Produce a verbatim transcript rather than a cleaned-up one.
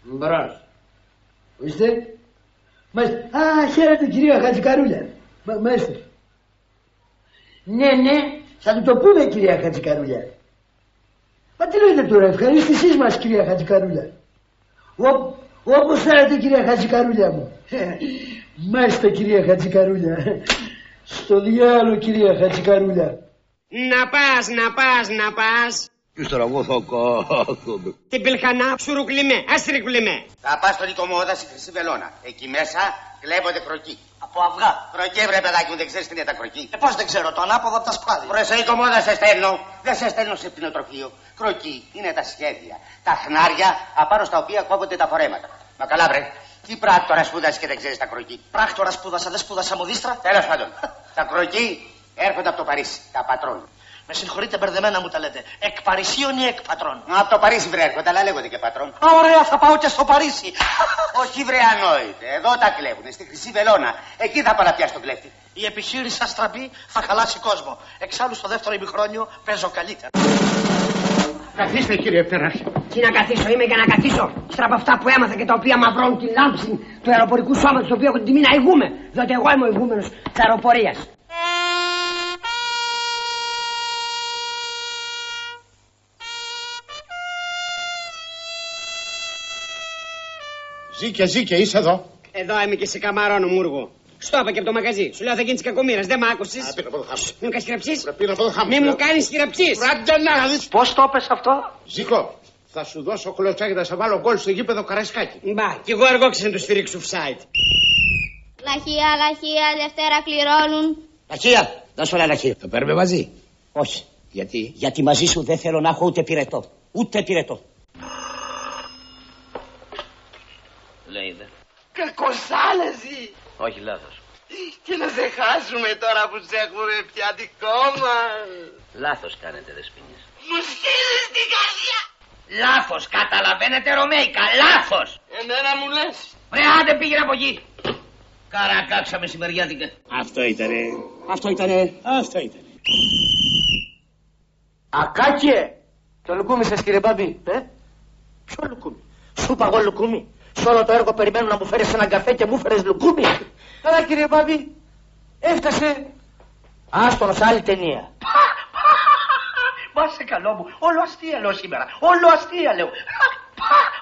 Μπρος. Είστε. Μάλιστα. Α, χαίρετε κυρία Χατζικαρούλια. Μα, μάλιστα. Ναι, ναι, θα του το πούμε κυρία Χατζικαρούλια. Μα τι λέτε τώρα, ευχαρίστησής μας κυρία Χατζικαρούλια. Ό, όπως θέλετε κυρία Χατζικαρούλια μου. Μάλιστα κυρία Χατζικαρούλια. Στο διάλογο κυρία Χατζικαρούλια. Να πας, να πας, να πας. Ύστερα εγώ θα κάθομαι. Την πιλχανά, σουρουκλιμέ, αστρικλιμέ. Θα πας στον οικομόδα στη Χρυσή Βελόνα. Εκεί μέσα κλέβονται κροκί. Από αυγά. Κροκί, βρε παιδάκι μου, δεν ξέρεις τι είναι τα κροκί. Ε, πώς δεν ξέρω, το ανάποδο από τα σπάδια. Βρε σε οικομόδα σε στέλνω. Δεν σε στέλνω σε κτηνοτροφείο. Κροκί είναι τα σχέδια. Τα χνάρια απάνω στα οποία κόβονται τα φορέματα. Μα καλά, βρε. Τι πράκτορα σπούδασε και δεν ξέρεις τα κροκί. Πράκτορα σπούδασα, δεν σπούδασα μοδίστρα. Τέλος πάντων. Τα κροκί έρχονται από το Παρίσι. Τα πατρών. Με συγχωρείτε, μπερδεμένα μου τα λέτε. Εκ Παρισίων ή εκ πατρών. Από το Παρίσι βρε έρχονται, αλλά λέγονται και πατρών. Α, ωραία, θα πάω και στο Παρίσι. Όχι βρε ανόητε. Εδώ τα κλέβουνε, στη Χρυσή Βελόνα. Εκεί θα πάω να πιάσει τον κλέφτη. Η επιχείρηση αστραπή θα χαλάσει κόσμο. Εξάλλου στο δεύτερο ημιχρόνιο παίζω καλύτερα. Καθίστε κύριε Πτεράρχη. Τι να καθίσω, είμαι για να καθίσω. Ύστερα από αυτά που έμαθα και τα οποία μαυρώνουν την λάμψη του αεροπορικού σώματος, το οποίο έχω την τιμή να ηγούμε. Διότι εγώ είμαι ο ηγούμενος της αεροπορίας. Ζήκε, ζήκε, είσαι εδώ. Εδώ είμαι και σε καμαρώνω, Μούργο. Στο είπα και από το μαγαζί. Σου λέω θα γίνεις κακομοίρας, δεν μ' άκουσες. Α, πήρα από το χάμι. Μη μου κάνεις χειραψείς. Πήρα από το χάμι. Μη μου κάνεις χειραψείς. Ράντε να δεις. Πώς το έπες αυτό? Ζήκω, θα σου δώσω κλωτσάκι να σε βάλω γκολ στο γήπεδο Καραϊσκάκη. Μπα, κι εγώ αργό να του σφυρίξω offside. Λαχεία, λαχεία, Δευτέρα κληρώνουν. Λαχεία, δώσ' όλα λαχεία. Θα παίρνουμε μαζί. Όχι. Γιατί? Γιατί μαζί σου δεν θέλω να έχω ούτε πυρετό. Ούτε πυρετό. Λέιδε. Κακοσάλεση. Όχι, λάθος. Και να σε χάσουμε τώρα που σε έχουμε πια δικό μας. Λάθος κάνετε, δεσποινής. Μου σκίζεις την καρδιά. Λάθος, καταλαβαίνετε Ρωμαίικα, λάθος. Εμένα μου λες. Βρε, άντε πήγαινε από εκεί. Καρακάξα μεσημεριάτικα. Αυτό ήτανε. Αυτό ήτανε. Αυτό ήτανε. Ακάκιε. Το λουκούμι σας κύριε Μπάμπη. Ε? Ποιο λουκούμι? Σου είπα εγώ λουκούμι. Σε όλο το έργο περιμένω να μου φέρεις έναν καφέ και μου φέρεις λουκούμι. Καλά κύριε Μπάμπη. Έφτασε. Άστον σε άλλη ταινία. Μα σε καλό μου. Όλο αστεία λέω σήμερα. Όλο αστεία λέω.